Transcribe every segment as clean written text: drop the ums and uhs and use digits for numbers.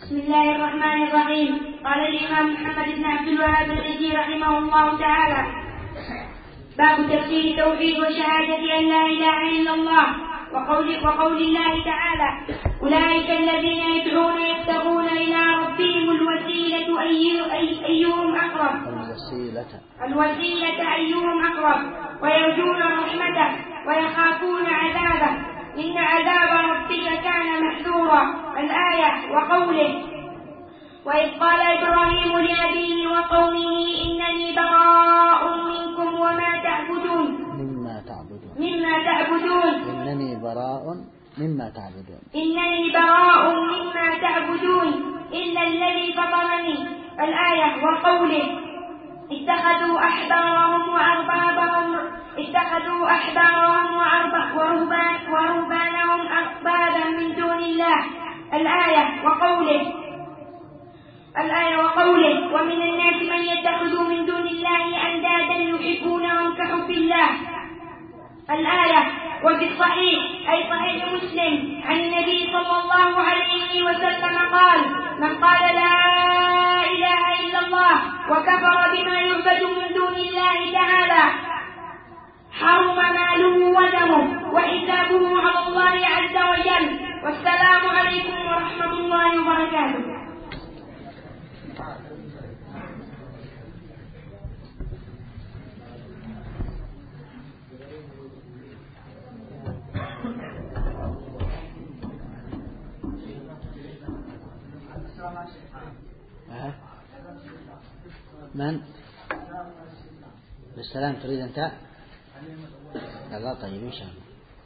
بسم الله الرحمن الرحيم. قال الإمام محمد بن عبد الوهاب الحجي رحمه الله تعالى: باب تفسير التوحيد وشهادة أن لا إله إلا الله وقول الله تعالى: أولئك الذين يدعون يبتغون إلى ربهم الوسيلة أيهم أقرب ويرجون رحمته ويخافون عذابه إن عذاب ربك كان محذورا. الآية. وقوله: وإذ قال إبراهيم لأبيه وقومه إنني براء منكم وما تعبدون مما تعبدون إنني براء مما تعبدون إلا الذي فطرني. الآية. وقوله: اتخذوا أحبارهم ورهبانهم أربابا من دون الله. الآية. وقوله: ومن الناس من يتخذ من دون الله أندادا يحبونهم كحب الله. الآية. وفي الصحيح أي صحيح مسلم عن النبي صلى الله عليه وسلم قال: من قال لا إله إلا الله وكفر بما يعبد من دون الله تعالى حرم ماله ودمه وحسابه على الله عز وجل. والسلام عليكم ورحمة الله وبركاته. من؟ بالسلام تريد أنت؟ لا طيب إن شاء الله،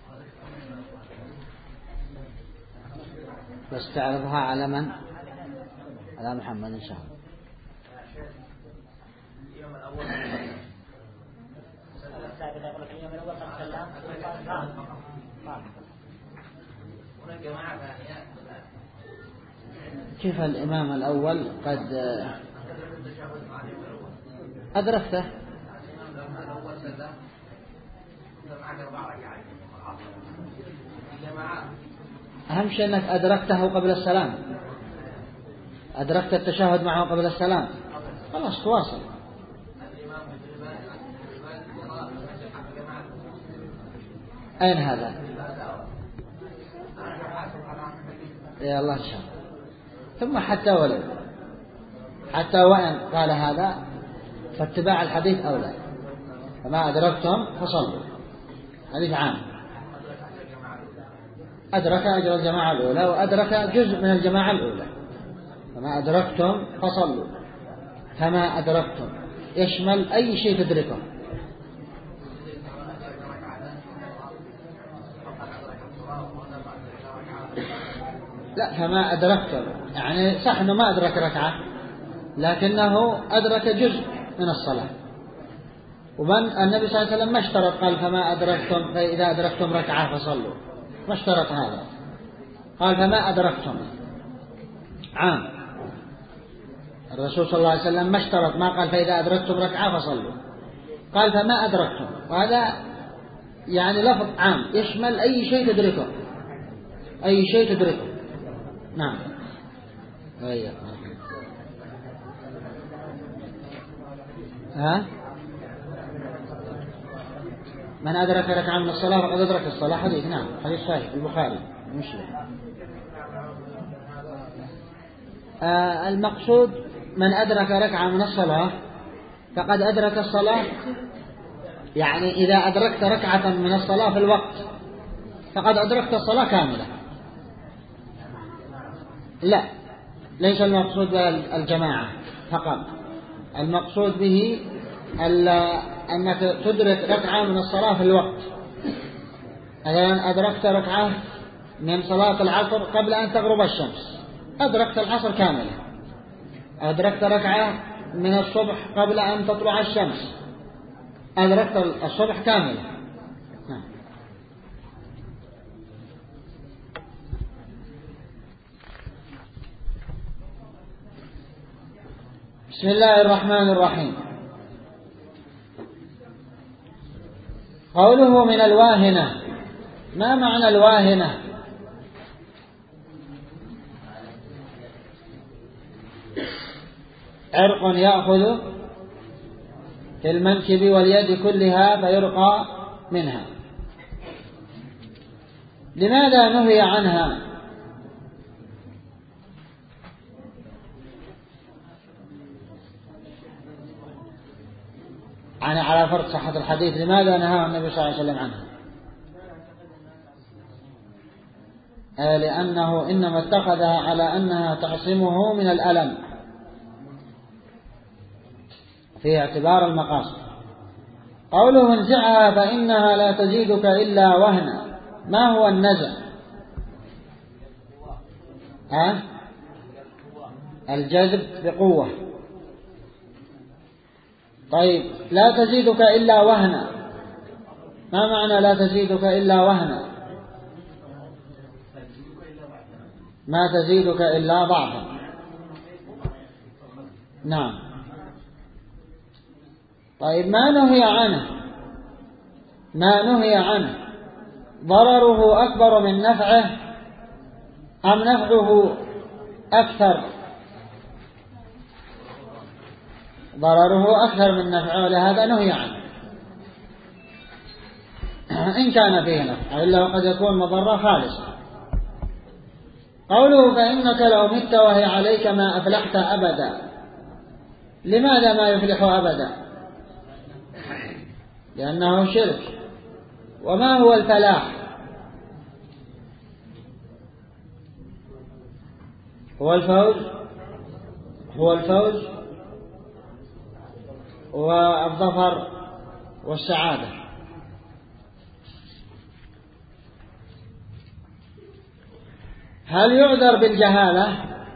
بس تعرضها على من؟ على محمد إن شاء الله. كيف الإمام الأول قد أدركته؟ أهم شيء أنك أدركته قبل السلام، أدركت التشهد معه قبل السلام، خلاص تواصل. أين هذا؟ يا الله إن شاء الله. ثم حتى وإن قال هذا فاتباع الحديث أولى. فما أدركتم فصلوا، حديث عام، أدرك أجر الجماعة الأولى وأدرك جزء من الجماعة الأولى. فما أدركتم فصلوا، فما أدركتم يشمل أي شيء تدركه. لا، فما أدركتم يعني صح أنه ما أدرك ركعة، لكنه أدرك جزء من الصلاة. ومن النبي صلى الله عليه وسلم ما اشترط، قال فما أدركتم فإذا أدركتم ركعة فصلوا، ما اشترط هذا، قال فما أدركتم عام. الرسول صلى الله عليه وسلم ما اشترط، ما قال فإذا أدركتم ركعة فصلوا، قال فما أدركتم، وهذا يعني لفظ عام يشمل أي شيء تدركه، أي شيء تدركه. نعم. من أدرك ركعة من الصلاة فقد أدرك الصلاة، حديث نعم، حديث صحيح البخاري ومسلم. المقصود من أدرك ركعة من الصلاة فقد أدرك الصلاة، يعني إذا أدركت ركعة من الصلاة في الوقت فقد أدركت الصلاة كاملة. لا، ليس المقصود بالجماعة فقط، المقصود به أنك تدرك ركعة من الصلاة في الوقت. مثلا أدركت ركعة من صلاة العصر قبل أن تغرب الشمس، أدركت العصر كاملة. أدركت ركعة من الصبح قبل أن تطلع الشمس، أدركت الصبح كاملة. بسم الله الرحمن الرحيم. قوله من الواهنة، ما معنى الواهنة؟ عرق يأخذ في المنكب واليد كلها فيرقى منها. لماذا نهي عنها؟ على فرض صحة الحديث، لماذا نهى النبي صلى الله عليه وسلم عنها؟ لأنه إنما اتخذها على أنها تعصمه من الألم في اعتبار المقاصد. قوله انزعها فإنها لا تزيدك إلا وهنا، ما هو النزع؟ الجذب بقوة. طيب لا تزيدك إلا وهنا، ما معنى لا تزيدك إلا وهنا؟ ما تزيدك إلا ضعفا. نعم. طيب ما نهي عنه ضرره أكبر من نفعه أم نفعه أكثر؟ ضرره أكثر من نفعه، لهذا نهي عنه إن كان فيه نفع، إلا وقد يكون مضرة خالصة. قوله فإنك لو مت وهي عليك ما أفلحت أبدا، لماذا ما يفلح أبدا؟ لأنه شرك. وما هو الفلاح؟ هو الفوز والظفر والسعادة. هل يعذر بالجهالة؟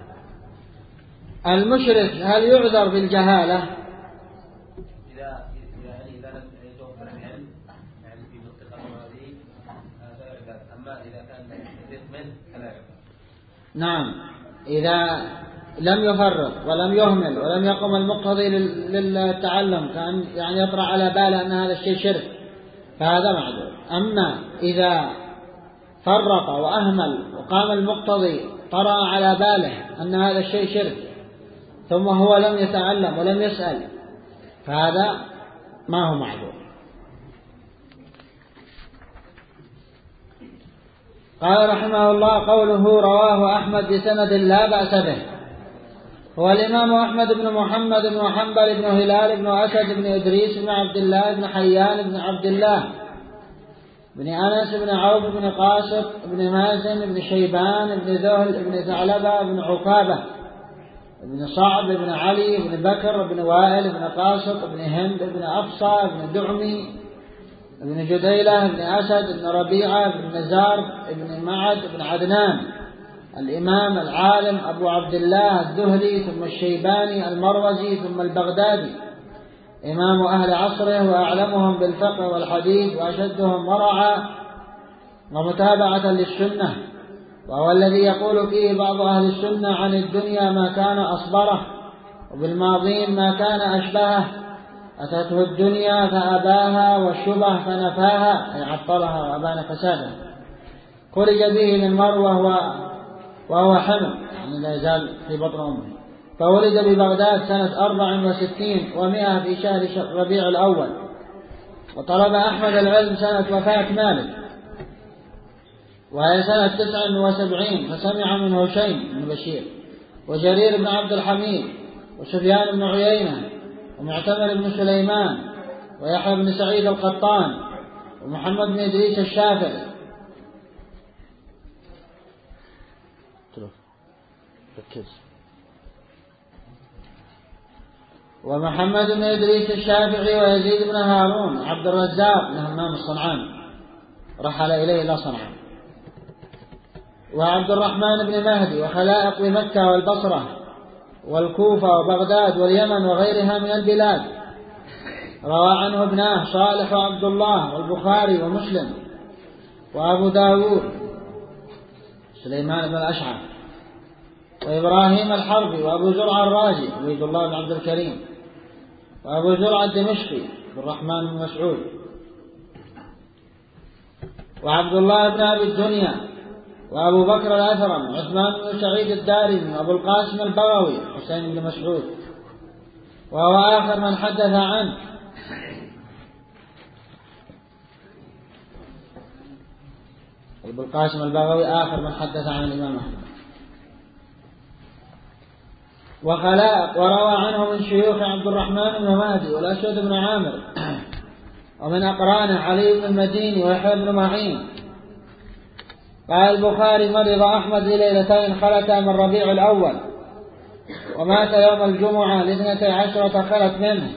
المشرك هل يعذر بالجهالة؟ إذا لم يتوفر العلم يعني في منطقة هذه أما إذا كان يفرط منه فلا يعذر. نعم، إذا لم يفرط ولم يهمل ولم يقم المقتضي للتعلم، كان يعني يطرأ على باله أن هذا الشيء شرك، فهذا معذور. أما إذا فرط وأهمل وقام المقتضي طرأ على باله أن هذا الشيء شرك ثم هو لم يتعلم ولم يسأل، فهذا ما هو معذور. قال رحمه الله قوله رواه أحمد بسند لا بأس به. هو الإمام أحمد بن محمد بن حنبل بن هلال بن أسد بن إدريس بن عبد الله بن حيان بن عبد الله بن أنس بن عوف بن قاسط بن مازن بن شيبان بن ذهل بن ثعلبة بن عكابة بن صعب بن علي بن بكر بن وائل بن قاسط بن هند بن أفصى بن دعمي بن جديلة بن أسد بن ربيعة بن نزار بن معد بن عدنان الإمام العالم أبو عبد الله الذهلي ثم الشيباني المروزي ثم البغدادي، إمام أهل عصره وأعلمهم بالفقه والحديث وأشدهم ورعا ومتابعة للسنة، وهو الذي يقول فيه بعض أهل السنة عن الدنيا ما كان أصبره وبالماضين ما كان أشبهه، أتته الدنيا فأباها والشبه فنفاها أي عطلها وأبان فسادها، خرج به من مروة وهو حمل يعني لا يزال في بطن أمه، فولد ببغداد سنة 64 و100 في شهر ربيع الأول، وطلب أحمد العلم سنة وفاة مالك وهي سنة 79، فسمع منه هشيم بن بشير وجرير بن عبد الحميد وسفيان بن عيينة ومعتمر بن سليمان ويحيى بن سعيد القطان ومحمد بن إدريس الشافعي ومحمد بن إدريس الشافعي ويزيد بن هارون عبد الرزاق بن همام الصنعاني رحل إليه إلى صنعاء، وعبد الرحمن بن مهدي وخلائق بمكة والبصرة والكوفة وبغداد واليمن وغيرها من البلاد، روى عنه ابناه صالح وعبد الله والبخاري ومسلم وأبو داود سليمان بن الأشعث وإبراهيم الحربي وأبو زرع الرازي عبد الله بن عبد الكريم وأبو زرع الدمشقي عبد الرحمن بن مسعود وعبد الله بن أبي الدنيا وأبو بكر الأثرم، عثمان بن سعيد الدارمي، وأبو القاسم البغوي، حسين بن مسعود، وهو آخر من حدث عنه. أبو القاسم البغوي آخر من حدث عن الإمام أحمد. وخلائق وروى عنه من شيوخ عبد الرحمن بن مهدي والأسود بن عامر، ومن أقرانه علي بن المديني ويحيى بن معين. قال البخاري: مرض أحمد ليلتين خلتا من ربيع الأول، ومات يوم الجمعة 12 خلت منه.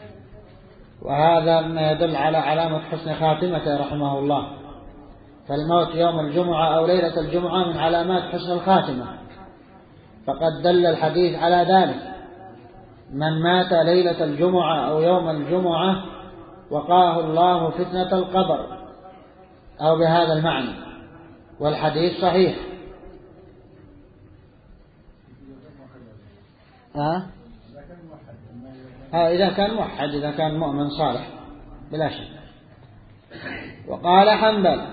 وهذا ما يدل على علامة حسن خاتمته رحمه الله، فالموت يوم الجمعة أو ليلة الجمعة من علامات حسن الخاتمة، فقد دل الحديث على ذلك: من مات ليلة الجمعة أو يوم الجمعة وقاه الله فتنة القبر، أو بهذا المعنى، والحديث صحيح. إذا كان موحد، إذا كان مؤمن صالح بلا شك. وقال حنبل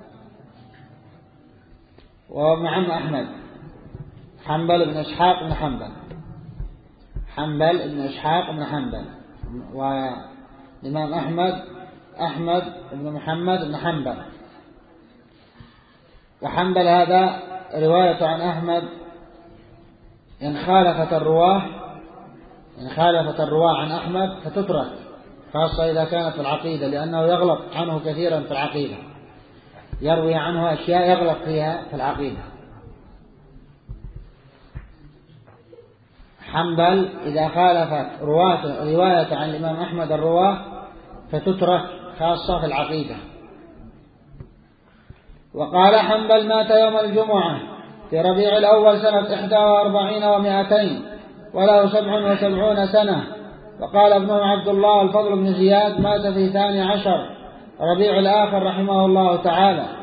ومعم أحمد، حنبل بن إسحاق بن حنبل، حنبل بن إسحاق بن حنبل، والإمام أحمد بن محمد بن حنبل. وحنبل هذا رواية عن أحمد إن خالفت الرواة عن أحمد فتترك، خاصة إذا كانت في العقيدة، لأنه يغلط عنه كثيرا في العقيدة، يروي عنه أشياء يغلط فيها في العقيدة. حنبل إذا خالفت رواية عن الإمام أحمد الرواة فتترك، خاصة في العقيدة. وقال حنبل: مات يوم الجمعة في ربيع الأول سنة 41 و200، وله 77 سنة. وقال ابن عبد الله الفضل بن زياد: مات في 12 ربيع الآخر رحمه الله تعالى.